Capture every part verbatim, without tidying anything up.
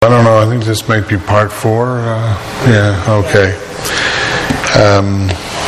I don't know, I think this might be part four. Uh, yeah, okay. Um,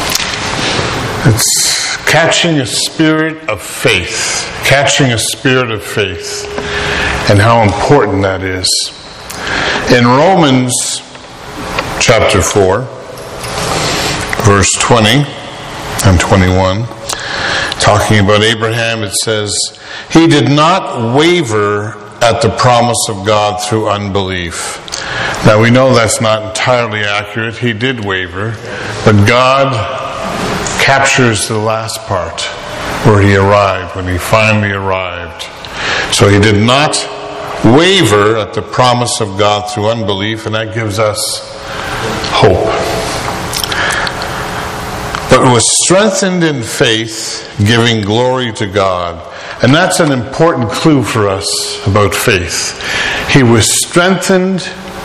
it's catching a spirit of faith. Catching a spirit of faith. And how important that is. In Romans chapter four, verse twenty and twenty-one, talking about Abraham, it says, "He did not waver at the promise of God through unbelief." Now we know that's not entirely accurate. He did waver, but God captures the last part where he arrived, when he finally arrived. So he did not waver at the promise of God through unbelief, and that gives us hope. But was strengthened in faith, giving glory to God. And that's an important clue for us about faith. He was strengthened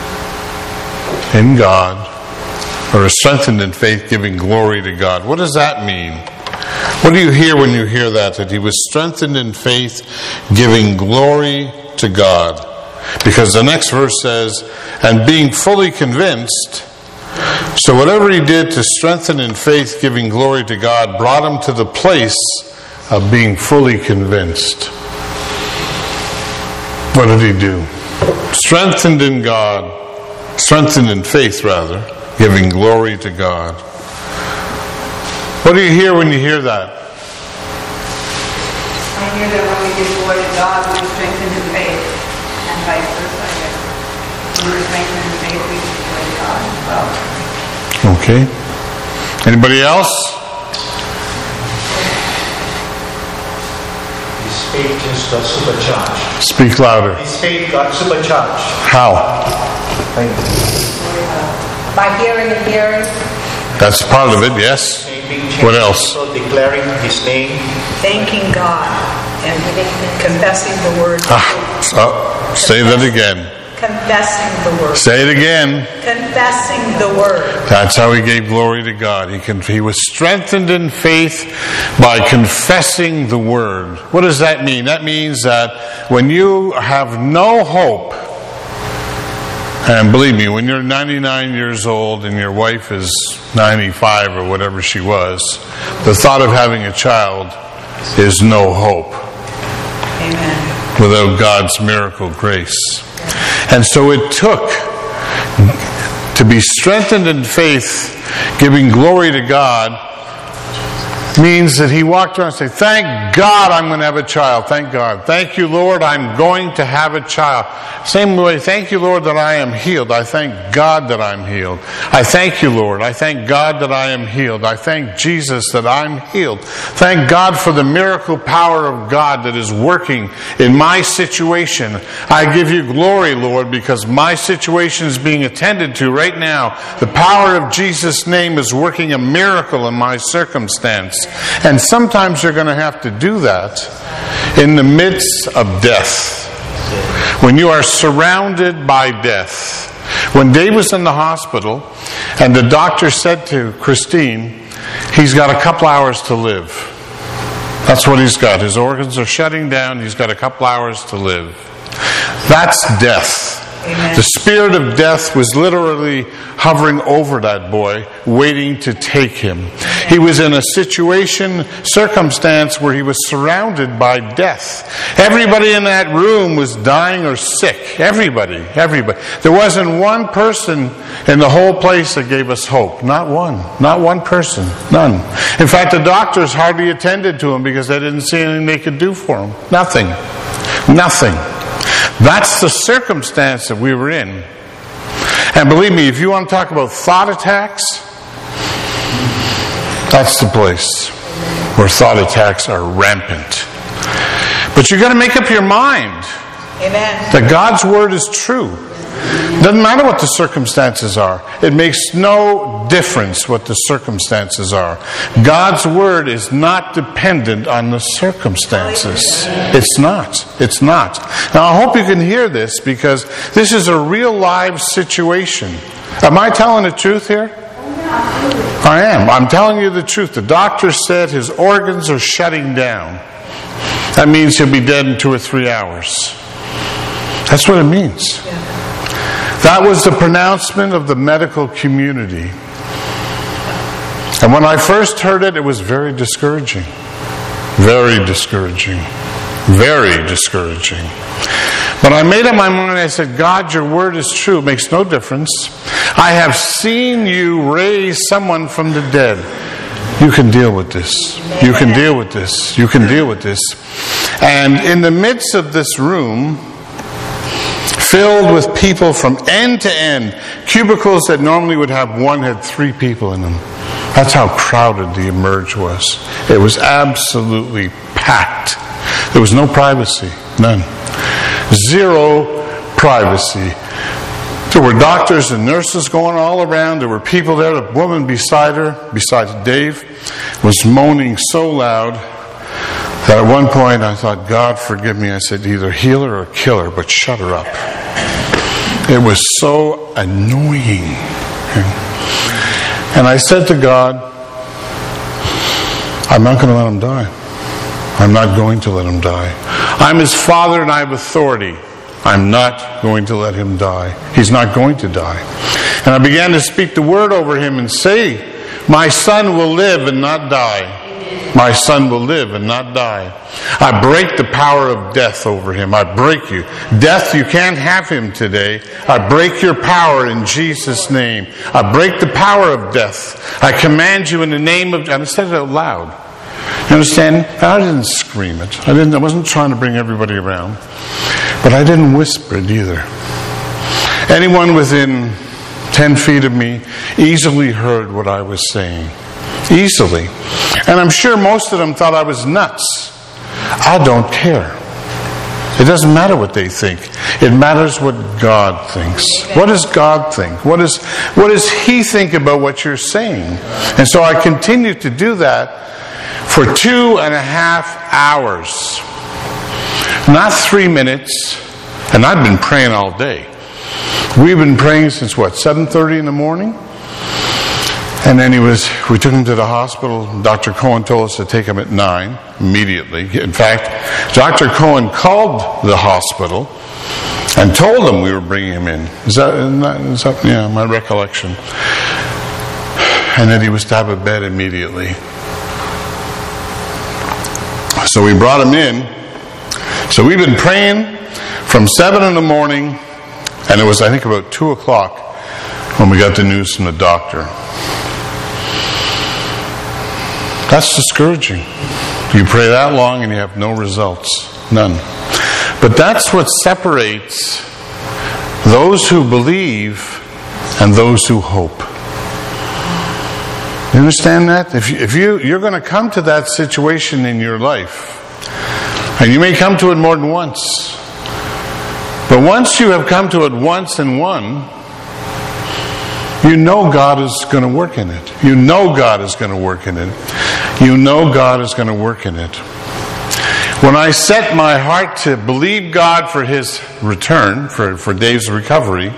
in God, or strengthened in faith, giving glory to God. What does that mean? What do you hear when you hear that? That he was strengthened in faith, giving glory to God. Because the next verse says, "And being fully convinced," so whatever he did to strengthen in faith, giving glory to God, brought him to the place of being fully convinced. What did he do? Strengthened in God, strengthened in faith rather, giving glory to God. What do you hear when you hear that? I hear that when we give glory to God, we strengthen in faith, and vice versa. When we're strengthened in faith, we give glory to God as well. Okay. Anybody else? His faith just got supercharged. Speak louder. His faith got supercharged. How? By hearing and hearing. That's part of it, yes. What else? So declaring his name. Thanking God and confessing the word. Ah, so, say that again. Confessing the word. Say it again. Confessing the word. That's how he gave glory to God. He, can, he was strengthened in faith by confessing the word. What does that mean? That means that when you have no hope, and believe me, when you're ninety-nine years old and your wife is ninety-five or whatever she was, the thought of having a child is no hope. Amen. Without God's miracle grace. And so it took to be strengthened in faith, giving glory to God, means that he walked around and said, "Thank God I'm going to have a child. Thank God. Thank you, Lord, I'm going to have a child." Same way, thank you, Lord, that I am healed. I thank God that I'm healed. I thank you, Lord. I thank God that I am healed. I thank Jesus that I'm healed. Thank God for the miracle power of God that is working in my situation. I give you glory, Lord, because my situation is being attended to right now. The power of Jesus' name is working a miracle in my circumstance. And sometimes you're going to have to do that in the midst of death. When you are surrounded by death. When Dave was in the hospital and the doctor said to Christine, he's got a couple hours to live. That's what he's got. His organs are shutting down. He's got a couple hours to live. That's death. Amen. The spirit of death was literally hovering over that boy, waiting to take him. He was in a situation, circumstance where he was surrounded by death. Everybody in that room was dying or sick. Everybody, everybody. There wasn't one person in the whole place that gave us hope. Not one. Not one person. None. In fact, the doctors hardly attended to him because they didn't see anything they could do for him. Nothing. Nothing. That's the circumstance that we were in. And believe me, if you want to talk about thought attacks, that's the place where thought attacks are rampant. But you've got to make up your mind. Amen. That God's word is true. Doesn't matter what the circumstances are. It makes no difference what the circumstances are. God's word is not dependent on the circumstances. It's not. It's not. Now I hope you can hear this because this is a real live situation. Am I telling the truth here? I am. I'm telling you the truth. The doctor said his organs are shutting down. That means he'll be dead in two or three hours. That's what it means. That was the pronouncement of the medical community. And when I first heard it, it was very discouraging. Very discouraging. Very discouraging. But I made up my mind. I said, God, your word is true. It makes no difference. I have seen you raise someone from the dead. You can deal with this. You can deal with this. You can deal with this. And in the midst of this room, filled with people from end to end, cubicles that normally would have one had three people in them. That's how crowded the Emerge was. It was absolutely packed. There was no privacy. None. Zero privacy. There were doctors and nurses going all around. There were people there. A woman beside her, beside Dave, was moaning so loud that at one point I thought, God forgive me. I said, either heal her or kill her, but shut her up. It was so annoying. And I said to God, I'm not going to let him die. I'm not going to let him die. I'm his father and I have authority. I'm not going to let him die. He's not going to die. And I began to speak the word over him and say, my son will live and not die. My son will live and not die. I break the power of death over him. I break you. Death, you can't have him today. I break your power in Jesus' name. I break the power of death. I command you in the name of... And I said it out loud. You understand? I didn't scream it. I didn't. I wasn't trying to bring everybody around. But I didn't whisper it either. Anyone within ten feet of me easily heard what I was saying. Easily. And I'm sure most of them thought I was nuts. I don't care. It doesn't matter what they think. It matters what God thinks. What does God think? What, is, what does He think about what you're saying? And so I continued to do that for two and a half hours. Not three minutes. And I've been praying all day. We've been praying since what, seven thirty in the morning? And then he was, we took him to the hospital. Doctor Cohen told us to take him at nine, immediately. In fact, Doctor Cohen called the hospital and told them we were bringing him in. Is that, is that yeah, my recollection. And that he was to have a bed immediately. So we brought him in. So we've been praying from seven in the morning, and it was, I think, about two o'clock when we got the news from the doctor. That's discouraging. You pray that long and you have no results. None. But that's what separates those who believe and those who hope. You understand that? If you, if you, you're going to come to that situation in your life, and you may come to it more than once, but once you have come to it once and won, you know God is going to work in it. You know God is going to work in it. You know God is going to work in it. When I set my heart to believe God for His return, for, for Dave's recovery,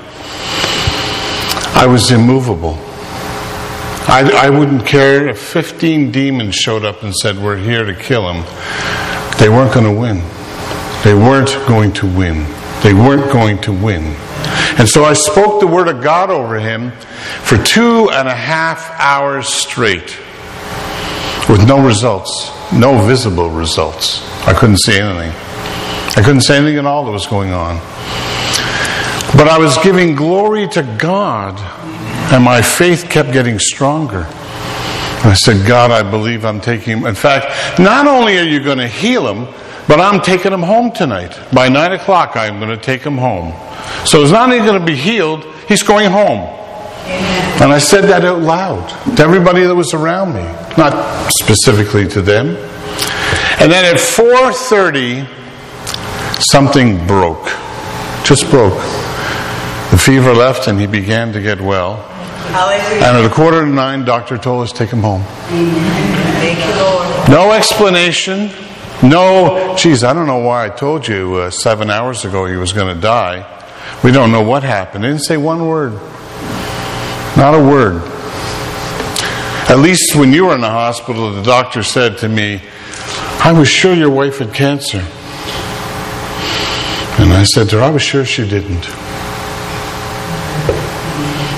I was immovable. I, I wouldn't care if fifteen demons showed up and said, we're here to kill him. They weren't going to win. They weren't going to win. They weren't going to win. And so I spoke the word of God over him for two and a half hours straight with no results, no visible results. I couldn't see anything. I couldn't see anything at all that was going on. But I was giving glory to God, and my faith kept getting stronger. I said, God, I believe I'm taking him. In fact, not only are you going to heal him, but I'm taking him home tonight. By nine o'clock, I'm going to take him home. So he's not only going to be healed, he's going home. Amen. And I said that out loud to everybody that was around me, not specifically to them. And then at four thirty, something broke. Just broke. The fever left and he began to get well. Hallelujah. And at a quarter to nine, doctor told us to take him home. Thank you, Lord. No explanation. No, geez, I don't know why I told you uh, seven hours ago he was going to die. We don't know what happened. He didn't say one word. Not a word. At least when you were in the hospital, the doctor said to me, I was sure your wife had cancer. And I said to her, I was sure she didn't.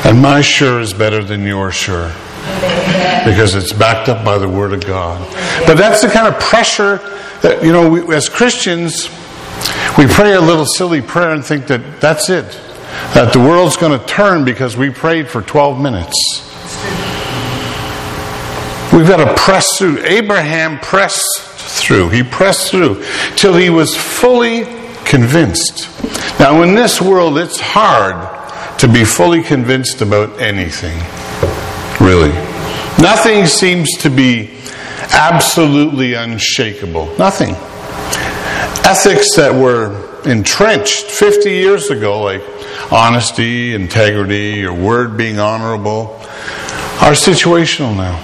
And my sure is better than your sure. Because it's backed up by the Word of God. But that's the kind of pressure that, you know, we, as Christians, we pray a little silly prayer and think that that's it. That the world's going to turn because we prayed for twelve minutes. We've got to press through. Abraham pressed through. He pressed through till he was fully convinced. Now, in this world, it's hard to be fully convinced about anything. Really. Nothing seems to be absolutely unshakable. Nothing. Ethics that were entrenched fifty years ago, like honesty, integrity, your word being honorable, are situational now.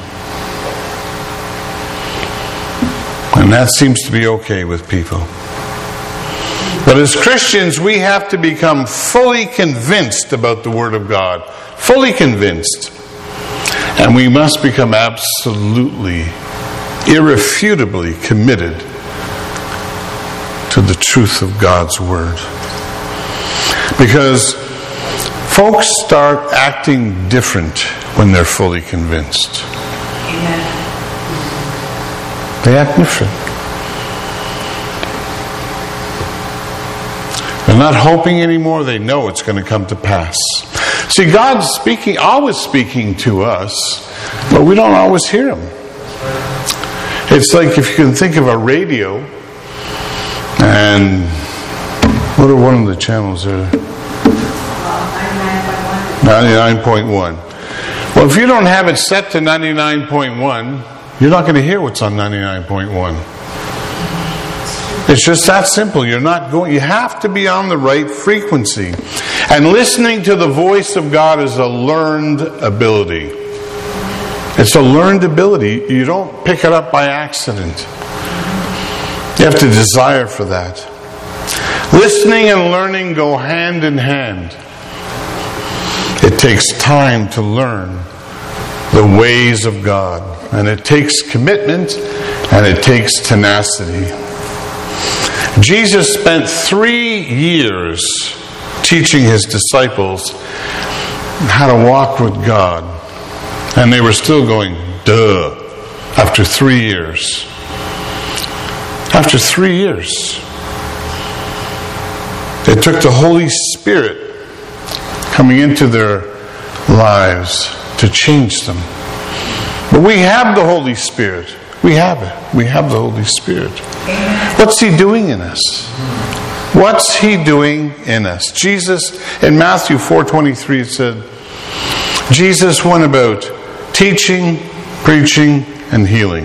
And that seems to be okay with people. But as Christians, we have to become fully convinced about the Word of God. Fully convinced. And we must become absolutely, irrefutably committed to the truth of God's Word. Because folks start acting different when they're fully convinced. Amen. They act different. They're not hoping anymore. They know it's going to come to pass. See, God's speaking, always speaking to us, but we don't always hear Him. It's like if you can think of a radio, and what are one of the channels there? ninety-nine point one. Well, if you don't have it set to ninety-nine point one, you're not going to hear what's on ninety-nine point one. It's just that simple. You're not going, you have to be on the right frequency. And listening to the voice of God is a learned ability. It's a learned ability. You don't pick it up by accident. You have to desire for that. Listening and learning go hand in hand. It takes time to learn the ways of God. And it takes commitment and it takes tenacity. Jesus spent three years teaching His disciples how to walk with God. And they were still going, duh, after three years. After three years. It took the Holy Spirit coming into their lives to change them. But we have the Holy Spirit. We have it. We have the Holy Spirit. What's He doing in us? What's He doing in us? Jesus, in Matthew four twenty-three, it said, Jesus went about teaching, preaching, and healing.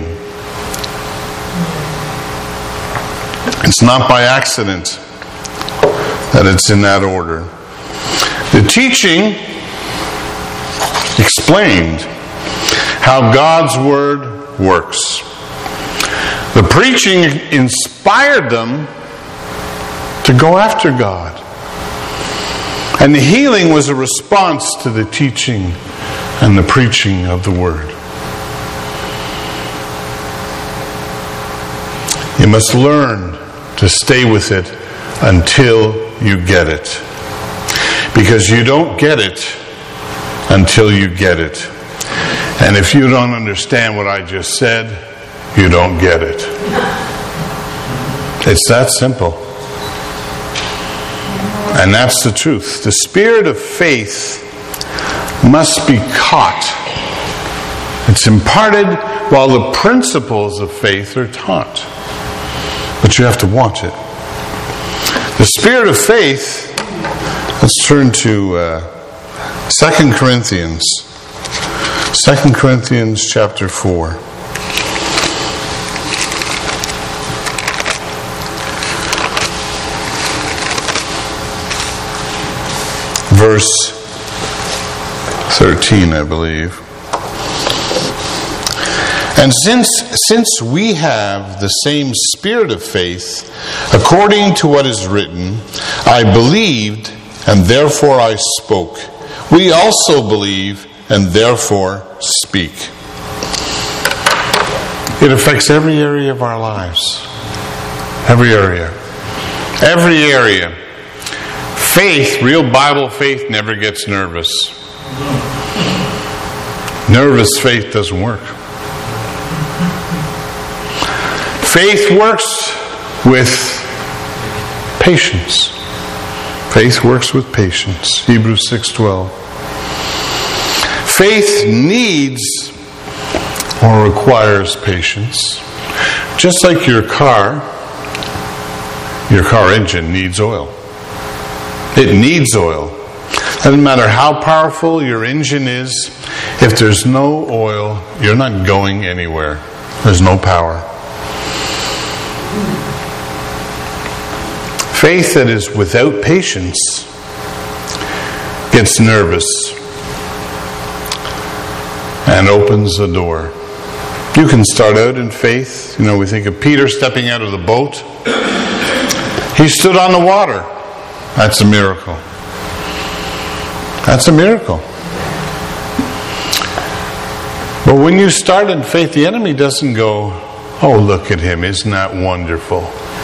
It's not by accident that it's in that order. The teaching explained how God's Word works. The preaching inspired them to go after God. And the healing was a response to the teaching and the preaching of the Word. You must learn to stay with it until you get it. Because you don't get it until you get it. And if you don't understand what I just said, you don't get it. It's that simple. And that's the truth. The spirit of faith must be caught. It's imparted while the principles of faith are taught. But you have to want it. The spirit of faith, let's turn to uh, Second Corinthians. Second Corinthians chapter four. Verse thirteen, I believe. And since since we have the same spirit of faith, according to what is written, I believed, and therefore I spoke. We also believe, and therefore speak. It affects every area of our lives. Every area. Every area. Faith, real Bible faith, never gets nervous. Nervous faith doesn't work. Faith works with patience. Faith works with patience. Hebrews six twelve. Faith needs or requires patience. Just like your car, your car engine needs oil. It needs oil. Doesn't matter how powerful your engine is, if there's no oil, you're not going anywhere. There's no power. Faith that is without patience gets nervous and opens the door. You can start out in faith. You know, we think of Peter stepping out of the boat. He stood on the water. That's a miracle. That's a miracle. But when you start in faith, the enemy doesn't go, oh, look at him, isn't that wonderful?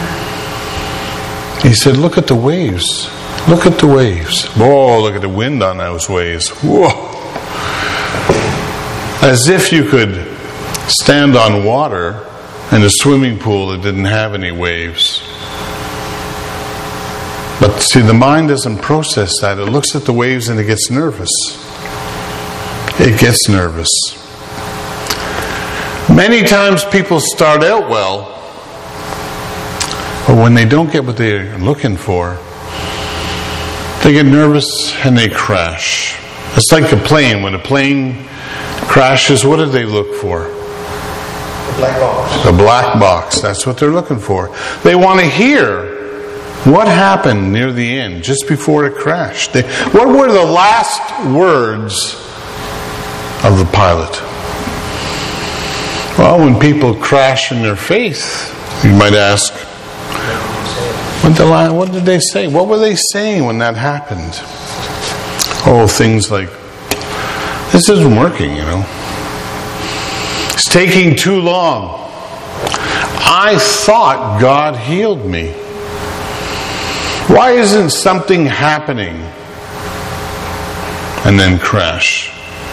He said, look at the waves. Look at the waves. Whoa, look at the wind on those waves. Whoa. As if you could stand on water in a swimming pool that didn't have any waves. But see, the mind doesn't process that. It looks at the waves and it gets nervous. It gets nervous. Many times people start out well, but when they don't get what they're looking for, they get nervous and they crash. It's like a plane. When a plane crashes, what do they look for? The black box. The black box. That's what they're looking for. They want to hear what happened near the end, just before it crashed. They, what were the last words of the pilot? Well, when people crash in their faith, you might ask, what, the, what did they say? What were they saying when that happened? Oh, things like, this isn't working, you know. It's taking too long. I thought God healed me. Why isn't something happening? And then crash.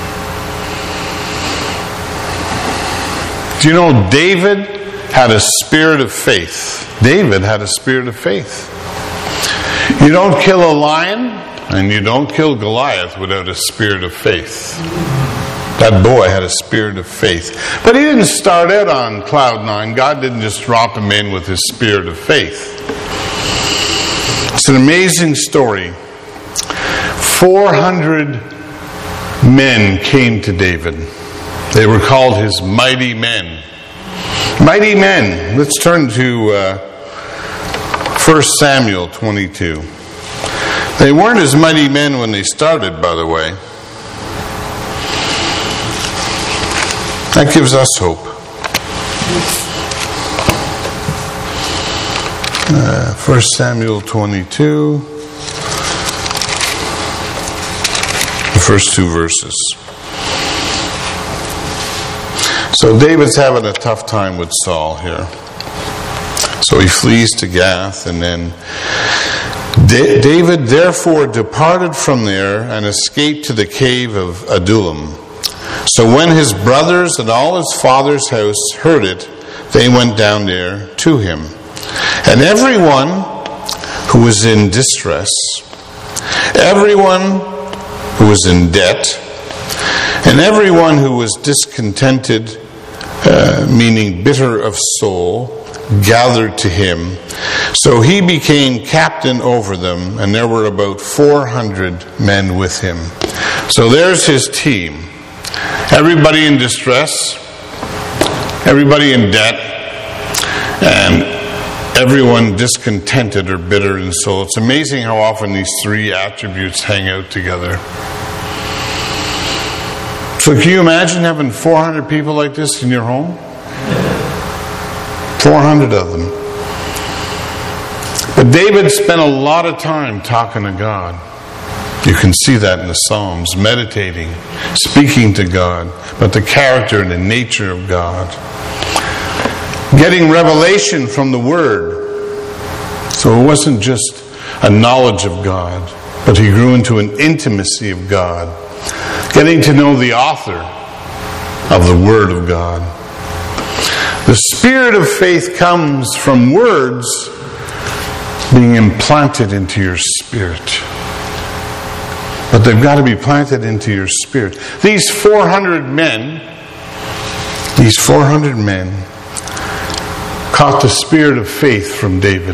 Do you know David had a spirit of faith? David had a spirit of faith. You don't kill a lion and you don't kill Goliath without a spirit of faith. That boy had a spirit of faith. But he didn't start out on cloud nine. God didn't just drop him in with his spirit of faith. It's an amazing story. four hundred men came to David. They were called his mighty men. Mighty men. Let's turn to uh, First Samuel twenty-two. They weren't as mighty men when they started, by the way. That gives us hope. Uh, First Samuel twenty-two. The first two verses. So David's having a tough time with Saul here. So he flees to Gath, and then Da- David therefore departed from there and escaped to the cave of Adullam. So when his brothers and all his father's house heard it, they went down there to him. And everyone who was in distress, everyone who was in debt, and everyone who was discontented, uh, meaning bitter of soul, gathered to him. So he became captain over them, and there were about four hundred men with him. So there's his team. Everybody in distress, everybody in debt, and everyone discontented or bitter in soul. It's amazing how often these three attributes hang out together. So can you imagine having four hundred people like this in your home? four hundred of them. But David spent a lot of time talking to God. You can see that in the Psalms, meditating, speaking to God, but the character and the nature of God. Getting revelation from the Word. So it wasn't just a knowledge of God, but he grew into an intimacy of God. Getting to know the author of the Word of God. The spirit of faith comes from words being implanted into your spirit. But they've got to be planted into your spirit. These four hundred men, these four hundred men caught the spirit of faith from David.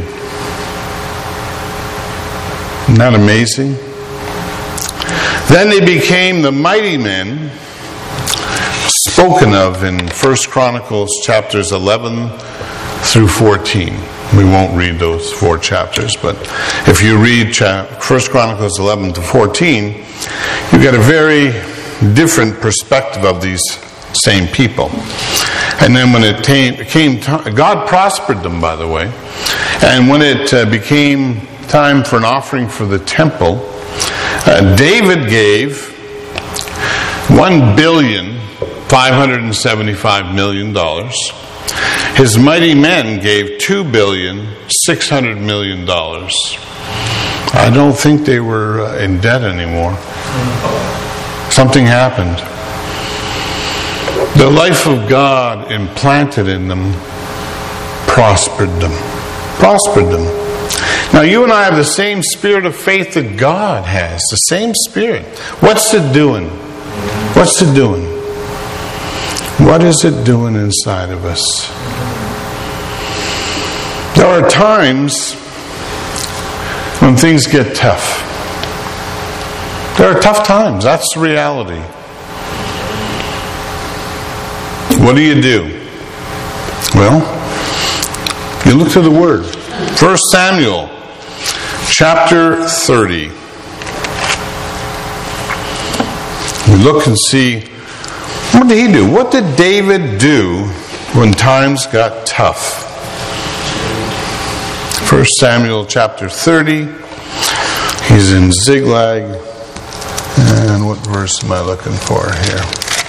Isn't that amazing? Then they became the mighty men spoken of in First Chronicles chapters eleven through fourteen. We won't read those four chapters, but if you read First Chronicles eleven to fourteen, you get a very different perspective of these same people. And then when it came, came God prospered them, by the way, and when it uh, became time for an offering for the temple, uh, David gave one billion five hundred seventy-five million dollars. His mighty men gave two billion six hundred million dollars. I don't think they were uh, in debt anymore. Something happened. The life of God implanted in them prospered them. Prospered them. Now you and I have the same spirit of faith that God has. The same spirit. What's it doing? What's it doing? What is it doing inside of us? There are times when things get tough. There are tough times. That's the reality. What do you do? Well, you look to the Word. First Samuel chapter thirty. We look and see, what did he do? What did David do when times got tough? First Samuel chapter thirty. He's in Ziklag. And what verse am I looking for here?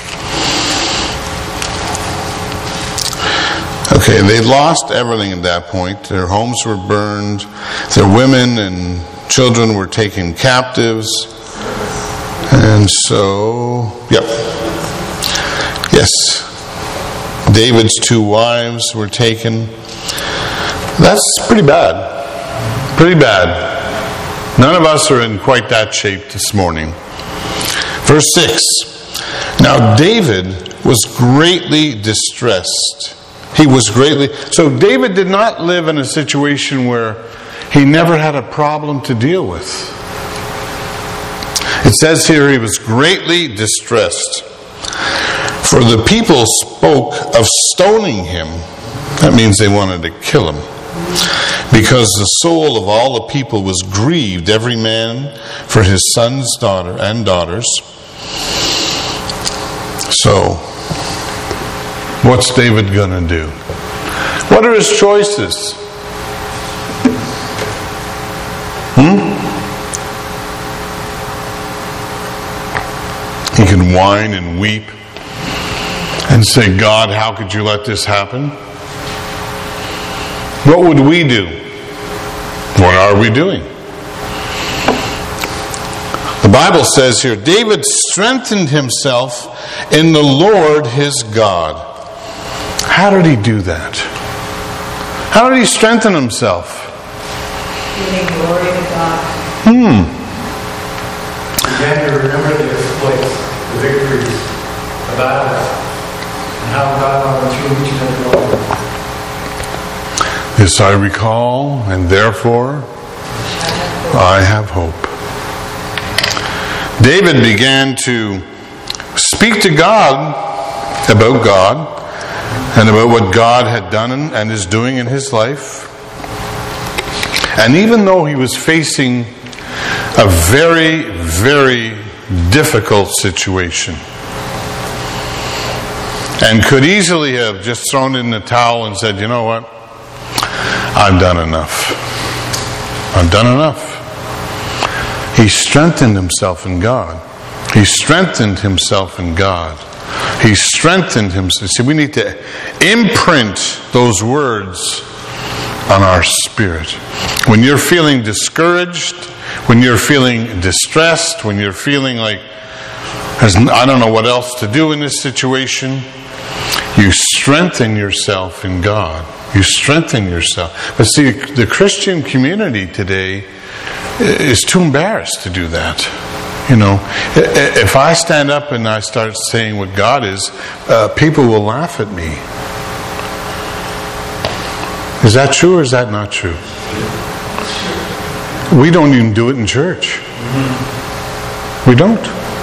Okay, they lost everything at that point. Their homes were burned. Their women and children were taken captives. And so, yep. Yes. David's two wives were taken. That's pretty bad. Pretty bad. None of us are in quite that shape this morning. Verse six. Now David was greatly distressed. He was greatly... So David did not live in a situation where he never had a problem to deal with. It says here he was greatly distressed. For the people spoke of stoning him. That means they wanted to kill him. Because the soul of all the people was grieved, every man for his sons, daughter, and daughters. So, what's David going to do? What are his choices? Hmm? He can whine and weep and say, God, how could you let this happen? What would we do? What are we doing? The Bible says here, David strengthened himself in the Lord his God. How did he do that? How did he strengthen himself? Giving glory to God. Hmm. He began to remember the exploits, the victories, the battles, and how God went through each and every one of them. This I recall, and therefore I have hope. David began to speak to God about God and about what God had done and is doing in his life. And even though he was facing a very, very difficult situation and could easily have just thrown in the towel and said, you know what? I've done enough. I've done enough. He strengthened himself in God. He strengthened himself in God. He strengthened himself. See, we need to imprint those words on our spirit. When you're feeling discouraged, when you're feeling distressed, when you're feeling like There's, I don't know what else to do in this situation. You strengthen yourself in God. You strengthen yourself. But see, the Christian community today is too embarrassed to do that. You know, if I stand up and I start saying what God is, uh, people will laugh at me. Is that true or is that not true? We don't even do it in church. We don't.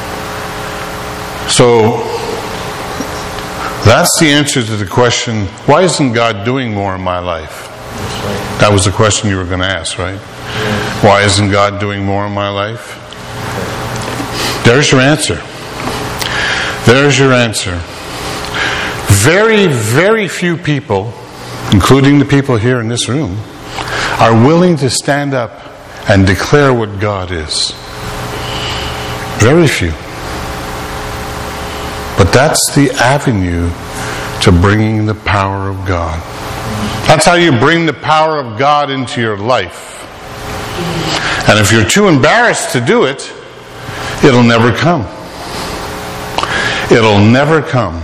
So, that's the answer to the question, why isn't God doing more in my life? That was the question you were going to ask, right? Why isn't God doing more in my life? There's your answer. There's your answer. Very, very few people, including the people here in this room, are willing to stand up and declare what God is. Very few. But that's the avenue to bringing the power of God. That's how you bring the power of God into your life. And if you're too embarrassed to do it, it'll never come. It'll never come.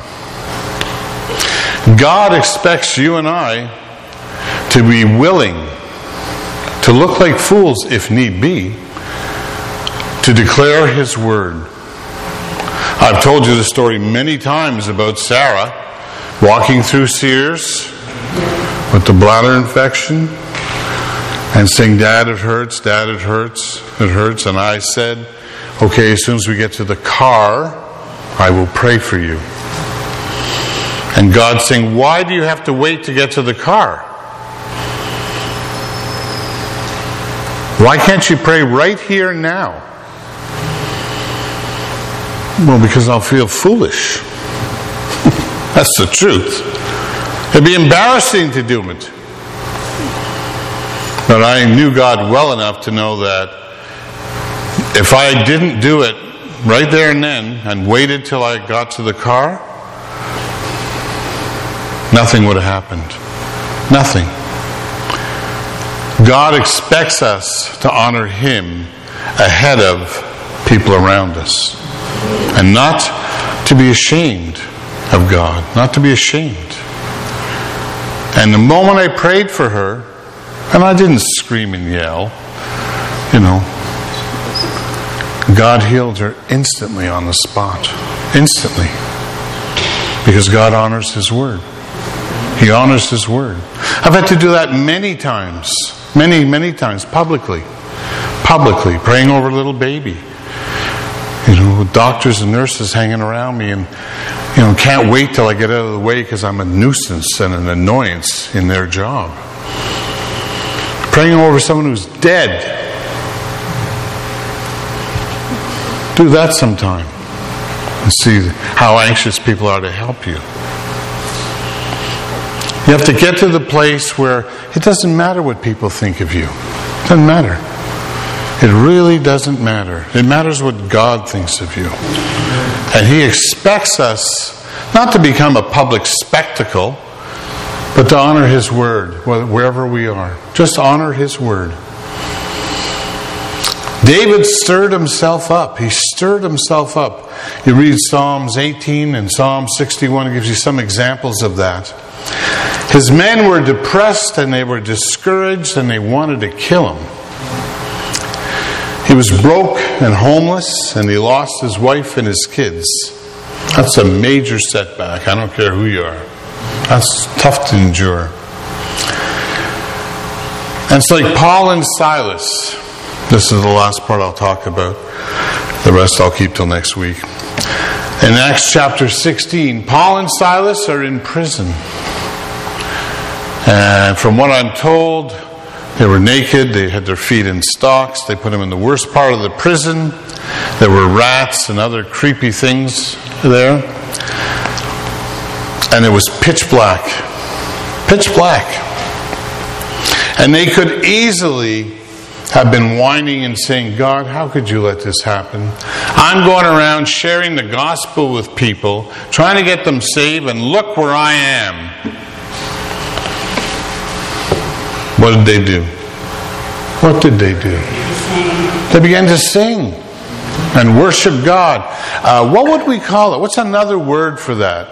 God expects you and I to be willing to look like fools if need be, to declare His word. I've told you the story many times about Sarah walking through Sears with the bladder infection and saying, "Dad, it hurts, Dad, it hurts, it hurts." And I said, "Okay, as soon as we get to the car, I will pray for you." And God saying, "Why do you have to wait to get to the car? Why can't you pray right here now?" "Well, because I'll feel foolish." That's the truth. It'd be embarrassing to do it. But I knew God well enough to know that if I didn't do it right there and then and waited till I got to the car, nothing would have happened. Nothing. God expects us to honor Him ahead of people around us. And not to be ashamed of God. Not to be ashamed. And the moment I prayed for her, and I didn't scream and yell, you know, God healed her instantly on the spot. Instantly. Because God honors His word. He honors His word. I've had to do that many times. Many, many times. Publicly. Publicly. Praying over a little baby. You know, with doctors and nurses hanging around me and, you know, can't wait till I get out of the way because I'm a nuisance and an annoyance in their job. Praying over someone who's dead. Do that sometime and see how anxious people are to help you. You have to get to the place where it doesn't matter what people think of you. It doesn't matter. It really doesn't matter. It matters what God thinks of you. And He expects us not to become a public spectacle, but to honor His word wherever we are. Just honor His word. David stirred himself up. He stirred himself up. You read Psalms eighteen and Psalm sixty-one. It gives you some examples of that. His men were depressed and they were discouraged and they wanted to kill him. He was broke and homeless, and he lost his wife and his kids. That's a major setback. I don't care who you are. That's tough to endure. And it's like Paul and Silas. This is the last part I'll talk about. The rest I'll keep till next week. In Acts chapter sixteen, Paul and Silas are in prison. And from what I'm told, they were naked, they had their feet in stocks, they put them in the worst part of the prison. There were rats and other creepy things there. And it was pitch black. Pitch black. And they could easily have been whining and saying, "God, how could you let this happen? I'm going around sharing the gospel with people, trying to get them saved, and look where I am." What did they do? What did they do? They began to sing. and worship God. Uh, what would we call it? What's another word for that?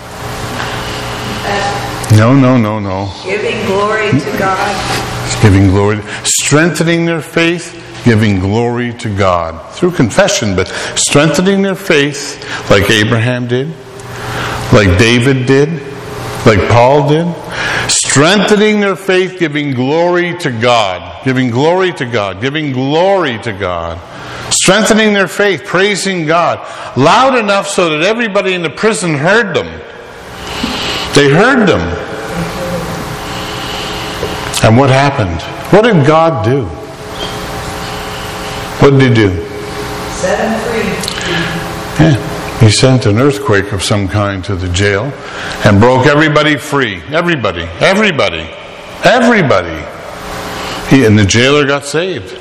No, no, no, no. Giving glory to God. It's giving glory. Strengthening their faith, giving glory to God. Through confession, but strengthening their faith like Abraham did, like David did, like Paul did. Strengthening their faith, giving glory to God. Giving glory to God. Giving glory to God. Strengthening their faith, praising God. Loud enough so that everybody in the prison heard them. They heard them. And what happened? What did God do? What did He do? Set them free. Yeah. He sent an earthquake of some kind to the jail and broke everybody free. Everybody. Everybody. Everybody. He, and the jailer got saved.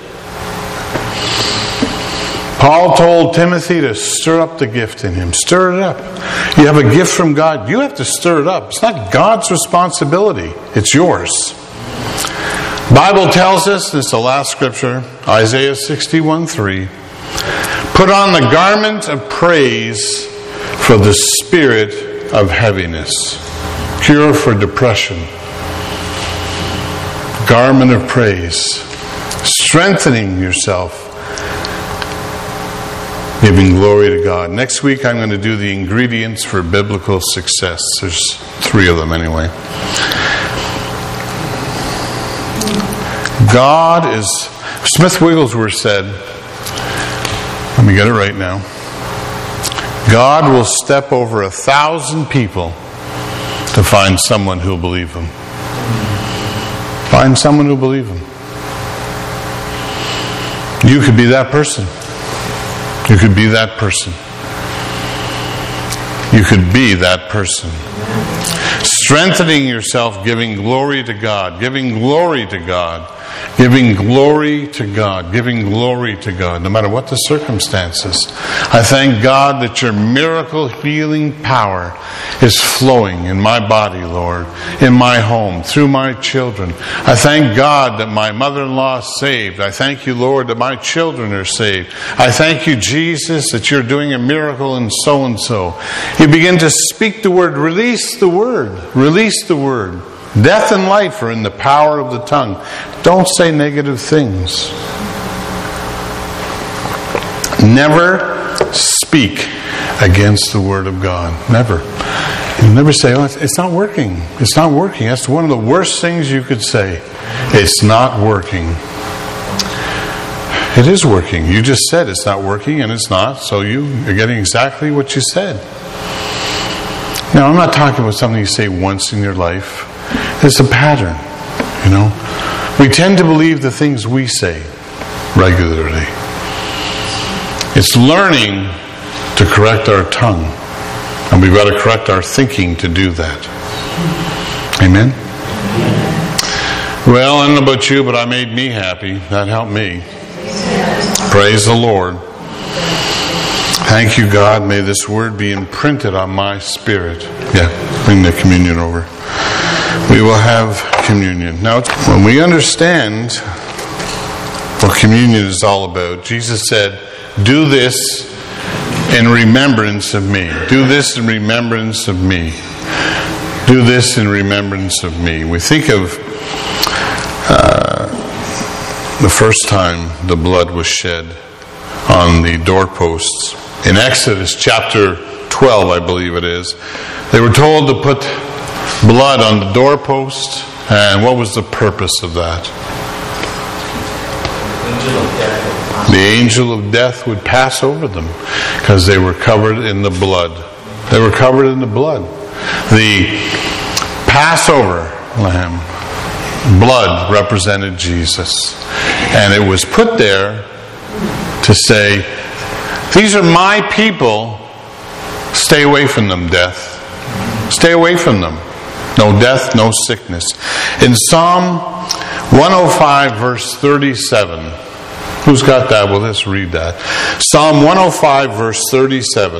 Paul told Timothy to stir up the gift in him. Stir it up. You have a gift from God. You have to stir it up. It's not God's responsibility. It's yours. Bible tells us, this is the last scripture, Isaiah sixty-one three, put on the garment of praise for the spirit of heaviness. Cure for depression. Garment of praise. Strengthening yourself. Giving glory to God. Next week I'm going to do the ingredients for biblical success. There's three of them anyway. God is, Smith Wigglesworth said, let me get it right now. God will step over a thousand people to find someone who'll believe Him. Find someone who'll believe Him. You could be that person. You could be that person. You could be that person. Strengthening yourself, giving glory to God, giving glory to God, giving glory to God, giving glory to God, no matter what the circumstances. I thank God that your miracle healing power is flowing in my body, Lord, in my home, through my children. I thank God that my mother-in-law is saved. I thank you, Lord, that my children are saved. I thank you, Jesus, that you're doing a miracle in so-and-so. You begin to speak the word, release the word, release the word. Death and life are in the power of the tongue. Don't say negative things. Never speak against the Word of God. Never. You never say, oh, it's not working. It's not working. That's one of the worst things you could say. It's not working. It is working. You just said it's not working, and it's not. So you are getting exactly what you said. Now, I'm not talking about something you say once in your life. It's a pattern, you know. We tend to believe the things we say regularly. It's learning to correct our tongue. And we've got to correct our thinking to do that. Amen? Well, I don't know about you, but I made me happy. That helped me. Praise the Lord. Thank you, God. May this word be imprinted on my spirit. Yeah, bring the communion over. We will have communion. Now, when we understand what communion is all about, Jesus said, do this in remembrance of me. Do this in remembrance of me. Do this in remembrance of me. We think of uh, the first time the blood was shed on the doorposts. In Exodus chapter twelve, I believe it is, they were told to put blood on the doorpost. And what was the purpose of that? The angel of death would pass over them because they were covered in the blood. They were covered in the blood. The Passover lamb, blood represented Jesus. And it was put there to say, these are my people. Stay away from them, death. Stay away from them. No death, no sickness. In Psalm one oh five, verse thirty-seven. Who's got that? Well, let's read that. Psalm one oh five, verse thirty-seven.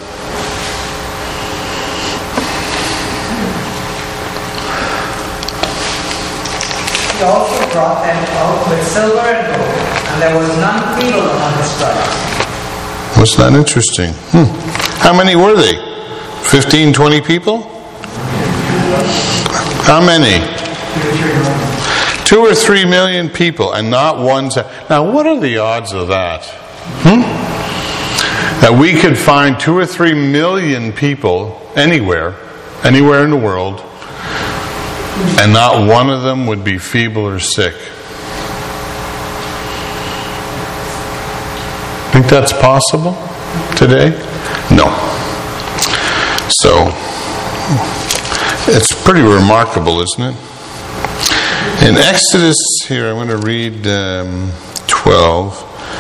He also brought them out with silver and gold, and there was none feeble among the stripes. Was that interesting? Hmm. How many were they? fifteen, twenty people? How many? Two or three million people, and not one. Now, what are the odds of that? Hmm? That we could find two or three million people anywhere, anywhere in the world, and not one of them would be feeble or sick. Think that's possible today? No. So, it's pretty remarkable, isn't it? In Exodus, here, I'm going to read um, twelve.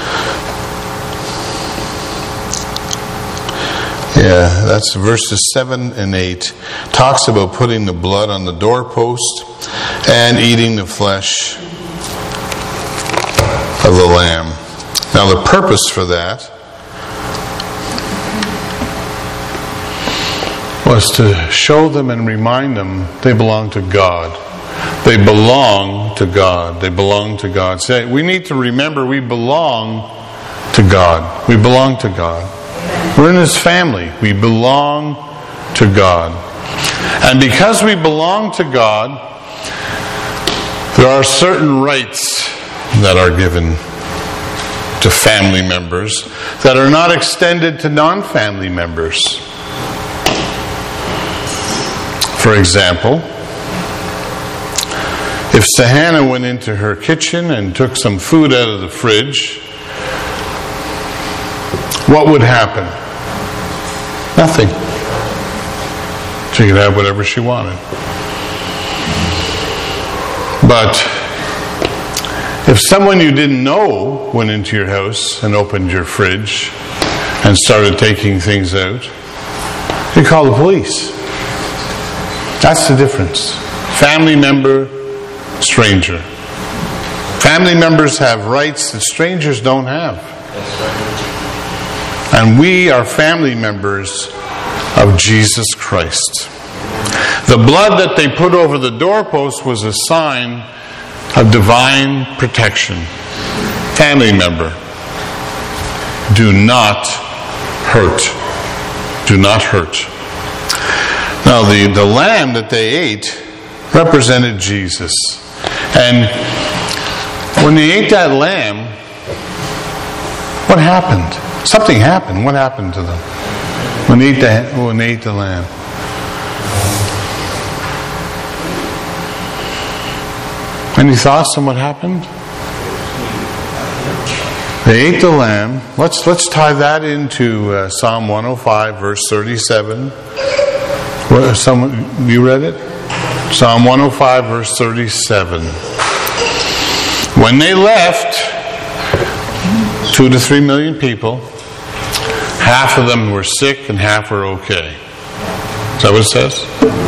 Yeah, that's verses seven and eight. Talks about putting the blood on the doorpost and eating the flesh of the lamb. Now, the purpose for that was to show them and remind them they belong to God. They belong to God. They belong to God. Say, we need to remember we belong to God. We belong to God. We're in His family. We belong to God. And because we belong to God, there are certain rights that are given to family members that are not extended to non-family members. For example, if Sahana went into her kitchen and took some food out of the fridge, what would happen? Nothing. She could have whatever she wanted. But if someone you didn't know went into your house and opened your fridge and started taking things out, you call the police. That's the difference. Family member, stranger. Family members have rights that strangers don't have. And we are family members of Jesus Christ. The blood that they put over the doorpost was a sign of divine protection. Family member, do not hurt. Do not hurt. Now, the, the lamb that they ate represented Jesus. And when they ate that lamb, what happened? Something happened. What happened to them when they ate the, when they ate the lamb? Any thoughts on what happened? They ate the lamb. Let's let's tie that into uh, Psalm one oh five, verse thirty-seven. What, someone, you read it? Psalm one oh five, verse thirty-seven. When they left, two to three million people, half of them were sick and half were okay. Is that what it says?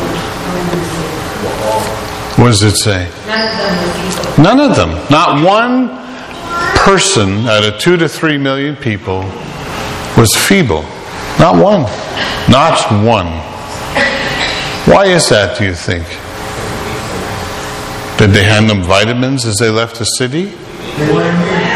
What does it say? None of them. Not one person out of two to three million people was feeble. Not one. Not one. Why is that, do you think? Did they hand them vitamins as they left the city? They were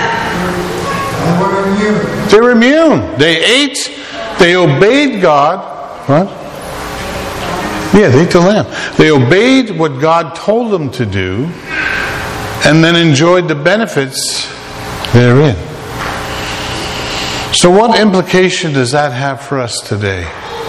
immune. They were immune. They ate. They obeyed God. What? Yeah, they ate the lamb. They obeyed what God told them to do and then enjoyed the benefits therein. So what implication does that have for us today?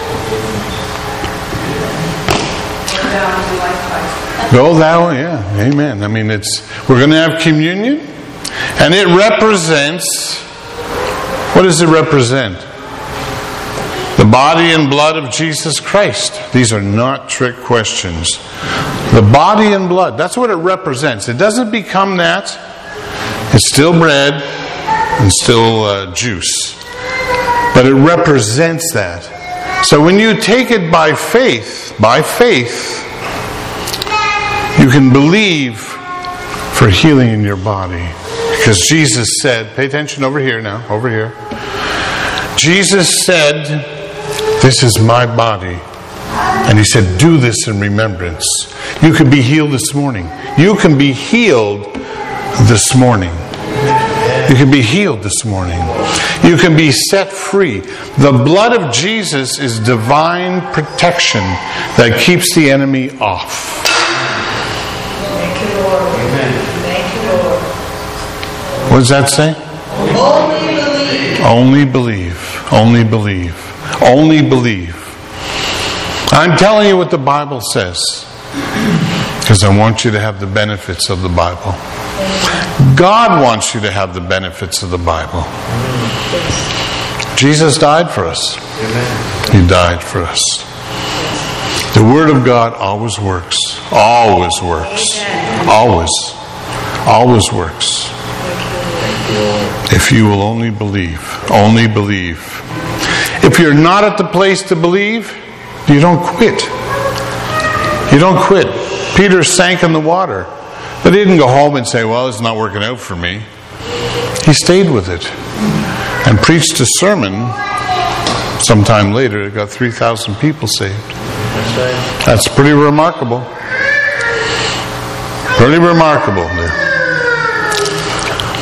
Go thou, yeah, amen. I mean, it's we're going to have communion, and it represents, what does it represent? The body and blood of Jesus Christ. These are not trick questions. The body and blood, that's what it represents. It doesn't become that. It's still bread and still uh, juice. But it represents that. So when you take it by faith, by faith, you can believe for healing in your body. Because Jesus said, pay attention over here now, over here. Jesus said, this is my body. And He said, do this in remembrance. You can be healed this morning. You can be healed this morning. You can be healed this morning. You can be set free. The blood of Jesus is divine protection that keeps the enemy off. Thank you, Lord. Thank you, Lord. What does that say? Only believe. Only believe. Only believe. Only believe. I'm telling you what the Bible says, because I want you to have the benefits of the Bible. God wants you to have the benefits of the Bible. Jesus died for us. He died for us. The Word of God always works. Always works. Always. Always works. If you will only believe. Only believe. If you're not at the place to believe, you don't quit. You don't quit. Peter sank in the water. But he didn't go home and say, well, it's not working out for me. He stayed with it and preached a sermon. Sometime later, it got three thousand people saved. That's pretty remarkable. Pretty remarkable there.